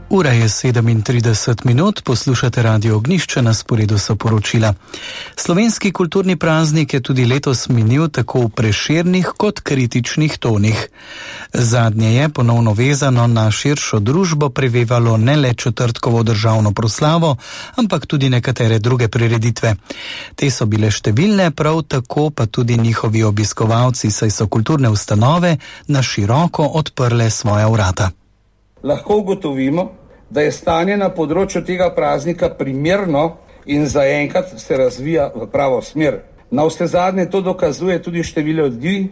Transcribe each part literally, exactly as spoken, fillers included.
Ura je sedemintrideset minut, poslušate Radio Ognjišče, na sporedu so poročila. Slovenski kulturni praznik je tudi letos minil tako v prešernih kot kritičnih tonih. Zadnje je ponovno vezano na širšo družbo prevevalo ne le četrtkovo državno proslavo, ampak tudi nekatere druge prireditve. Te so bile številne, prav tako pa tudi njihovi obiskovalci, saj so kulturne ustanove na široko odprle svoja vrata. Lahko ugotovimo, da je stanje na področju tega praznika primerno in zaenkrat se razvija v pravo smer. Navsezadnje to dokazuje tudi število ljudi.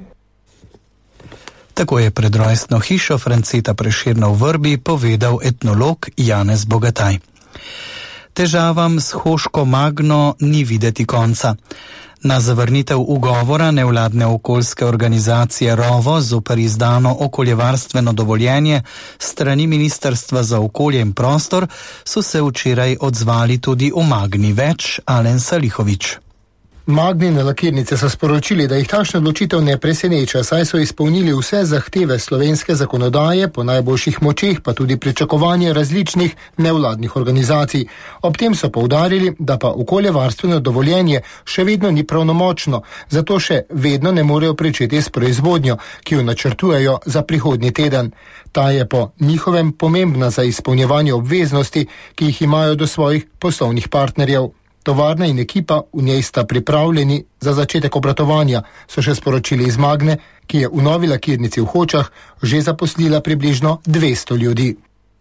Tako je pred rojstno hišo Franceta Prešerna v Vrbi povedal etnolog Janez Bogataj. Težavam s Hoško Magno ni videti konca. Na zavrnitev ugovora nevladne okoljske organizacije Rovo zoper izdano okoljevarstveno dovoljenje strani Ministrstva za okolje in prostor so se včeraj odzvali tudi v Magni. Več Alen Salihovič. Magnine lakirnice so sporočili, da jih takšna odločitev ne preseneča, saj so izpolnili vse zahteve slovenske zakonodaje, po najboljših močeh pa tudi pričakovanje različnih nevladnih organizacij. Ob tem so poudarili, da pa okoljevarstveno dovoljenje še vedno ni pravnomočno, zato še vedno ne morejo pričeti s proizvodnjo, ki jo načrtujejo za prihodnji teden. Ta je po njihovem pomembna za izpolnjevanje obveznosti, ki jih imajo do svojih poslovnih partnerjev. Tovarna in ekipa v njej sta pripravljeni za začetek obratovanja, so še sporočili iz Magne, ki je v novi lakirnici v Hočah že zaposlila približno dvesto ljudi.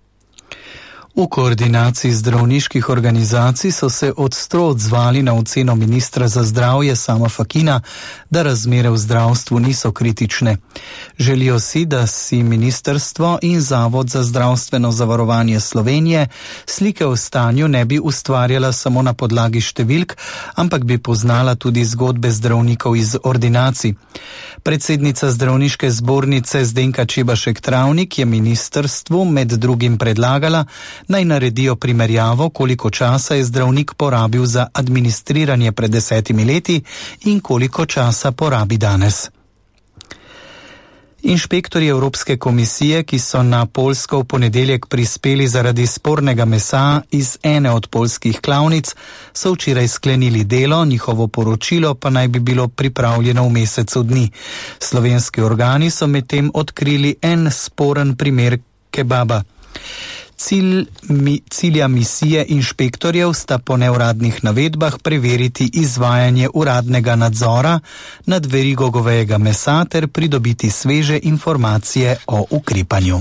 V koordinaciji zdravniških organizacij so se ostro odzvali na oceno ministra za zdravje Sama Fakina, da razmere v zdravstvu niso kritične. Želijo si, da si ministrstvo in Zavod za zdravstveno zavarovanje Slovenije slike o stanju ne bi ustvarjala samo na podlagi številk, ampak bi poznala tudi zgodbe zdravnikov iz ordinacij. Predsednica zdravniške zbornice Zdenka Čebašek Travnik je ministrstvu med drugim predlagala, naj naredijo primerjavo, koliko časa je zdravnik porabil za administriranje pred desetimi leti in koliko časa porabi danes. Inšpektorji Evropske komisije, ki so na Poljsko v ponedeljek prispeli zaradi spornega mesa iz ene od poljskih klavnic, so včeraj sklenili delo, njihovo poročilo pa naj bi bilo pripravljeno v mesecu dni. Slovenski organi so medtem odkrili en sporen primer kebaba. Cilj, mi, cilja misije inšpektorjev sta po neuradnih navedbah preveriti izvajanje uradnega nadzora nad verigo govejega mesa ter pridobiti sveže informacije o ukrepanju.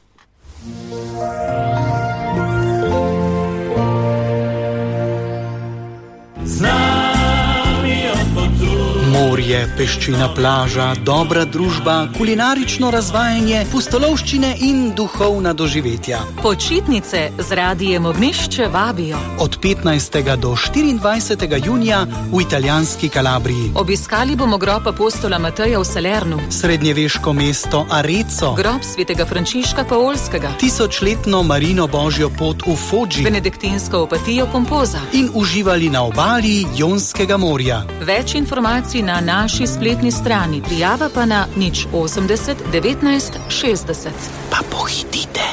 Morje, peščina plaža, dobra družba, kulinarično razvajanje, pustolovščine in duhovna doživetja. Počitnice z Radijem Ognjišče vabijo. Od petnajstega do štiriindvajsetega junija v italijanski Kalabriji. Obiskali bomo grob apostola Mateja v Salernu, srednjeveško mesto Arezzo, grob svetega Frančiška Paolskega, tisočletno Marino Božjo pot v Foggi, benediktinsko opatijo Pompoza in uživali na obali Jonskega morja. Več informacij na naši spletni strani, prijava pa na nič osemdeset devetnajst šestdeset. Pa pohitite.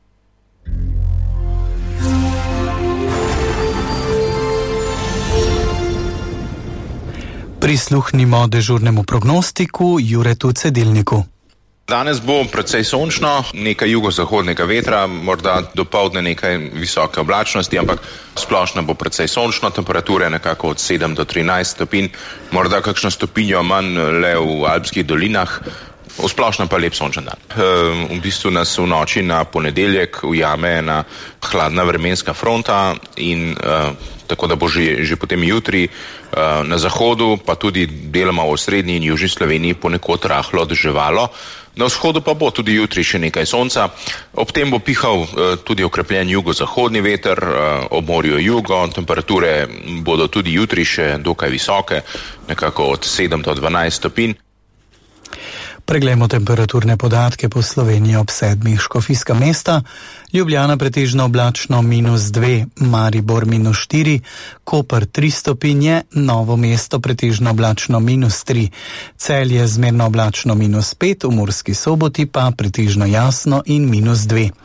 Prisluhnimo dežurnemu prognostiku Juretu Cedilniku. Danes bo precej sončno, nekaj jugozahodnega vetra, morda dopoldne nekaj visoke oblačnosti, ampak splošno bo precej sončno, temperature nekako od sedem do trinajst stopinj, morda kakšno stopinjo manj le v alpskih dolinah, v splošno pa lep sončen dan. V bistvu nas v noči na ponedeljek ujame ena hladna vremenska fronta in tako da bo že, že potem jutri na zahodu, pa tudi deloma v srednji in južni Sloveniji ponekod rahlo deževalo. Na vzhodu pa bo tudi jutri še nekaj sonca, ob tem bo pihal tudi okrepljen jugozahodni veter, ob morju jugo, temperature bodo tudi jutri še dokaj visoke, nekako od sedem do dvanajst stopinj. Preglejmo temperaturne podatke po Sloveniji ob sedmih. Škofijska mesta, Ljubljana pretežno oblačno minus dve, Maribor minus štiri, Koper tri stopinje, Novo mesto pretežno oblačno minus tri, Celje zmerno oblačno minus pet, v Murski Soboti pa pretežno jasno in minus dve.